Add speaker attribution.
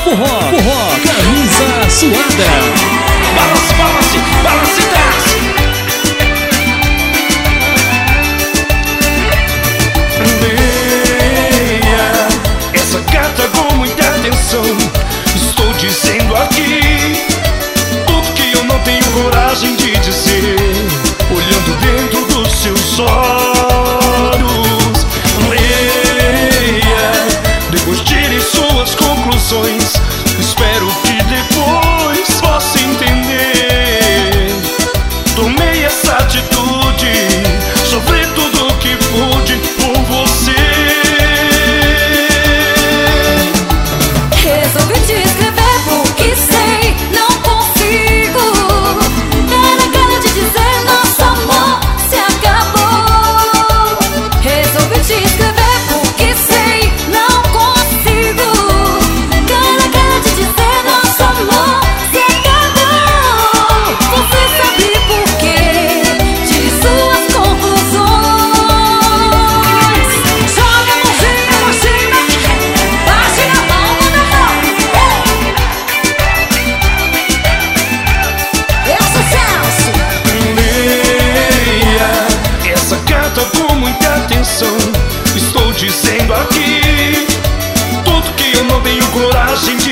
Speaker 1: forró, camisa suada.
Speaker 2: Balance, balance, balance, desce. Leia essa carta com muita atenção. Estou dizendo aqui tudo que eu não tenho coragem de dizer, olhando dentro dos seus olhos. Leia, depois tire suas conclusões. Espero que depois possa entender. Tomei essa atitude, sofri tudo o que pude por você.
Speaker 3: Resolvi te escrever porque sei, não consigo dar a cara de dizer nosso amor se acabou. Resolvi te escrever porque sei, não consigo dar a cara de dizer nosso amor se acabou. Você sabe por quê? Tire suas conclusões. Joga a mãozinha pra cima, bate na palma da mão. É sucesso!
Speaker 2: Leia essa carta com muita atenção. Estou dizendo aqui tudo que eu não tenho coragem